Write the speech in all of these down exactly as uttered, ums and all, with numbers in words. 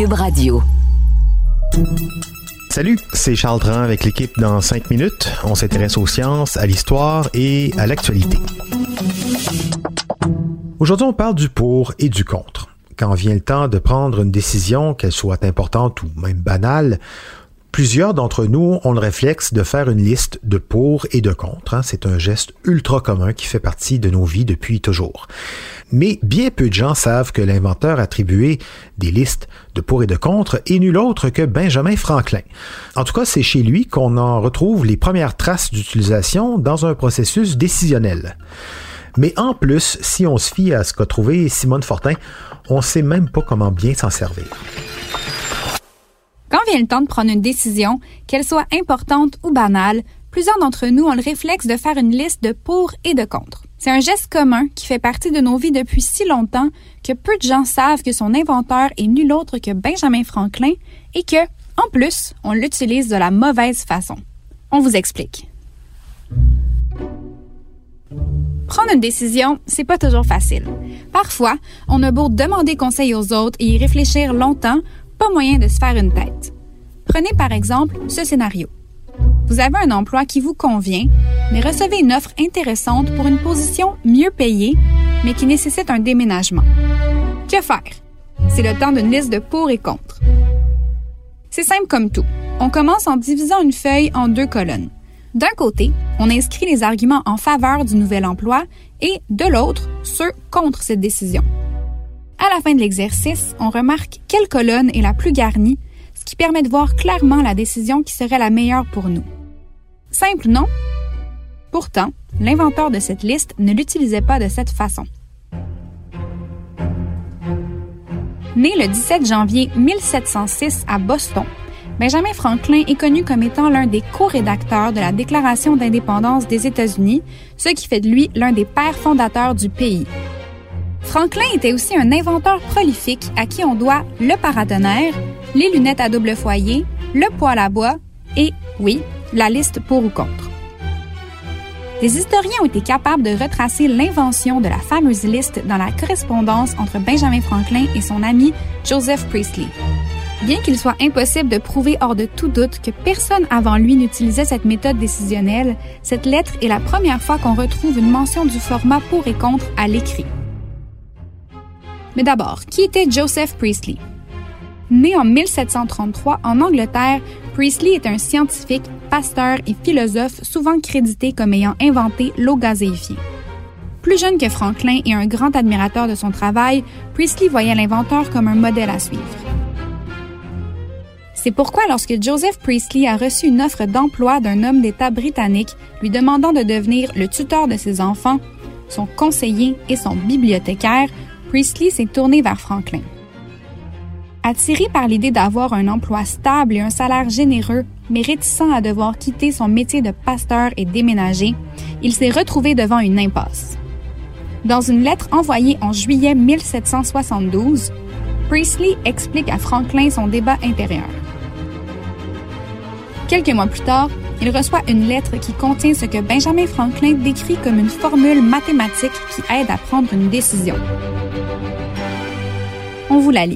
Cube Radio. Salut, c'est Charles Dran avec l'équipe dans cinq minutes. On s'intéresse aux sciences, à l'histoire et à l'actualité. Aujourd'hui, on parle du pour et du contre. Quand vient le temps de prendre une décision, qu'elle soit importante ou même banale, plusieurs d'entre nous ont le réflexe de faire une liste de pour et de contre. C'est un geste ultra commun qui fait partie de nos vies depuis toujours. Mais bien peu de gens savent que l'inventeur attribué des listes de pour et de contre est nul autre que Benjamin Franklin. En tout cas, c'est chez lui qu'on en retrouve les premières traces d'utilisation dans un processus décisionnel. Mais en plus, si on se fie à ce qu'a trouvé Simone Fortin, on ne sait même pas comment bien s'en servir. Quand vient le temps de prendre une décision, qu'elle soit importante ou banale, plusieurs d'entre nous ont le réflexe de faire une liste de pour et de contre. C'est un geste commun qui fait partie de nos vies depuis si longtemps que peu de gens savent que son inventeur est nul autre que Benjamin Franklin et que, en plus, on l'utilise de la mauvaise façon. On vous explique. Prendre une décision, c'est pas toujours facile. Parfois, on a beau demander conseil aux autres et y réfléchir longtemps, pas moyen de se faire une tête. Prenez par exemple ce scénario. Vous avez un emploi qui vous convient, mais recevez une offre intéressante pour une position mieux payée, mais qui nécessite un déménagement. Que faire? C'est le temps d'une liste de pour et contre. C'est simple comme tout. On commence en divisant une feuille en deux colonnes. D'un côté, on inscrit les arguments en faveur du nouvel emploi et, de l'autre, ceux contre cette décision. À la fin de l'exercice, on remarque quelle colonne est la plus garnie, ce qui permet de voir clairement la décision qui serait la meilleure pour nous. Simple, non? Pourtant, l'inventeur de cette liste ne l'utilisait pas de cette façon. Né le dix-sept janvier mille sept cent six à Boston, Benjamin Franklin est connu comme étant l'un des co-rédacteurs de la Déclaration d'indépendance des États-Unis, ce qui fait de lui l'un des pères fondateurs du pays. Franklin était aussi un inventeur prolifique à qui on doit le paratonnerre, les lunettes à double foyer, le poêle à bois et, oui, la liste pour ou contre. Des historiens ont été capables de retracer l'invention de la fameuse liste dans la correspondance entre Benjamin Franklin et son ami Joseph Priestley. Bien qu'il soit impossible de prouver hors de tout doute que personne avant lui n'utilisait cette méthode décisionnelle, cette lettre est la première fois qu'on retrouve une mention du format pour et contre à l'écrit. Mais d'abord, qui était Joseph Priestley? Né en mille sept cent trente-trois en Angleterre, Priestley est un scientifique, pasteur et philosophe souvent crédité comme ayant inventé l'eau gazéifiée. Plus jeune que Franklin et un grand admirateur de son travail, Priestley voyait l'inventeur comme un modèle à suivre. C'est pourquoi lorsque Joseph Priestley a reçu une offre d'emploi d'un homme d'État britannique lui demandant de devenir le tuteur de ses enfants, son conseiller et son bibliothécaire, Priestley s'est tourné vers Franklin. Attiré par l'idée d'avoir un emploi stable et un salaire généreux, mais réticent à devoir quitter son métier de pasteur et déménager, il s'est retrouvé devant une impasse. Dans une lettre envoyée en juillet mille sept cent soixante-douze, Priestley explique à Franklin son débat intérieur. Quelques mois plus tard, il reçoit une lettre qui contient ce que Benjamin Franklin décrit comme une formule mathématique qui aide à prendre une décision. On vous la lit.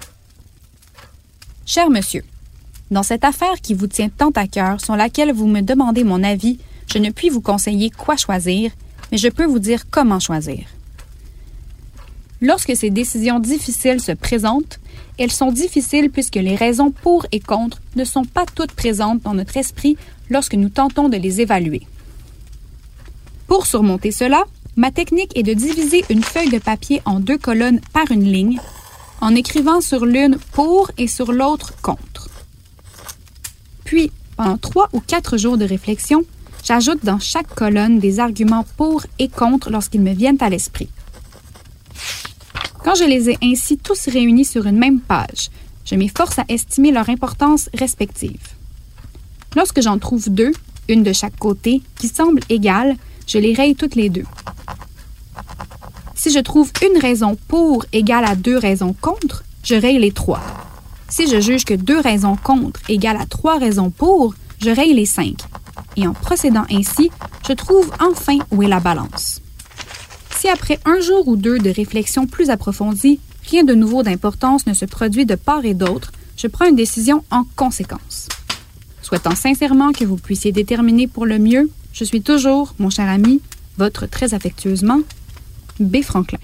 Cher monsieur, dans cette affaire qui vous tient tant à cœur, sur laquelle vous me demandez mon avis, je ne puis vous conseiller quoi choisir, mais je peux vous dire comment choisir. Lorsque ces décisions difficiles se présentent, elles sont difficiles puisque les raisons pour et contre ne sont pas toutes présentes dans notre esprit lorsque nous tentons de les évaluer. Pour surmonter cela, ma technique est de diviser une feuille de papier en deux colonnes par une ligne, en écrivant sur l'une pour et sur l'autre contre. Puis, pendant trois ou quatre jours de réflexion, j'ajoute dans chaque colonne des arguments pour et contre lorsqu'ils me viennent à l'esprit. Quand je les ai ainsi tous réunis sur une même page, je m'efforce à estimer leur importance respective. Lorsque j'en trouve deux, une de chaque côté, qui semblent égales, je les raye toutes les deux. Si je trouve une raison pour égale à deux raisons contre, je raye les trois. Si je juge que deux raisons contre égale à trois raisons pour, je raye les cinq. Et en procédant ainsi, je trouve enfin où est la balance. Si après un jour ou deux de réflexion plus approfondie, rien de nouveau d'importance ne se produit de part et d'autre, je prends une décision en conséquence. Souhaitant sincèrement que vous puissiez déterminer pour le mieux, je suis toujours, mon cher ami, votre très affectueusement, B. Franklin.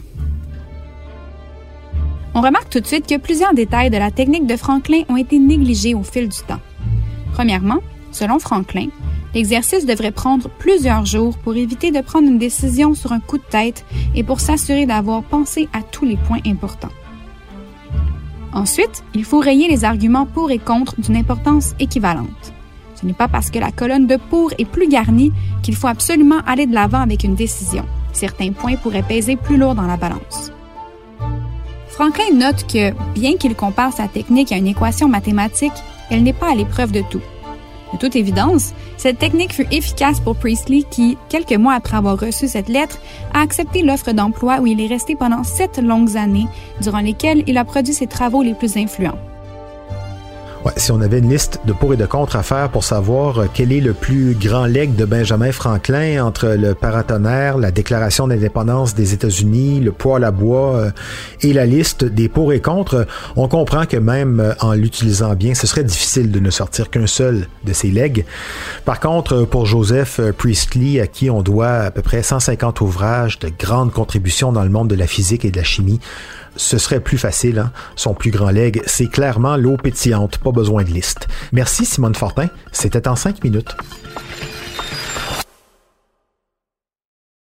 On remarque tout de suite que plusieurs détails de la technique de Franklin ont été négligés au fil du temps. Premièrement, selon Franklin, l'exercice devrait prendre plusieurs jours pour éviter de prendre une décision sur un coup de tête et pour s'assurer d'avoir pensé à tous les points importants. Ensuite, il faut rayer les arguments pour et contre d'une importance équivalente. Ce n'est pas parce que la colonne de pour est plus garnie qu'il faut absolument aller de l'avant avec une décision. Certains points pourraient peser plus lourd dans la balance. Franklin note que, bien qu'il compare sa technique à une équation mathématique, elle n'est pas à l'épreuve de tout. De toute évidence, cette technique fut efficace pour Priestley qui, quelques mois après avoir reçu cette lettre, a accepté l'offre d'emploi où il est resté pendant sept longues années, durant lesquelles il a produit ses travaux les plus influents. Ouais, si on avait une liste de pour et de contre à faire pour savoir quel est le plus grand legs de Benjamin Franklin entre le paratonnerre, la Déclaration d'indépendance des États-Unis, le poêle à bois euh, et la liste des pour et contre, on comprend que même euh, en l'utilisant bien, ce serait difficile de ne sortir qu'un seul de ces legs. Par contre, pour Joseph Priestley, à qui on doit à peu près cent cinquante ouvrages de grandes contributions dans le monde de la physique et de la chimie, ce serait plus facile, hein? Son plus grand legs, c'est clairement l'eau pétillante, pas besoin de liste. Merci Simone Fortin, c'était en cinq minutes.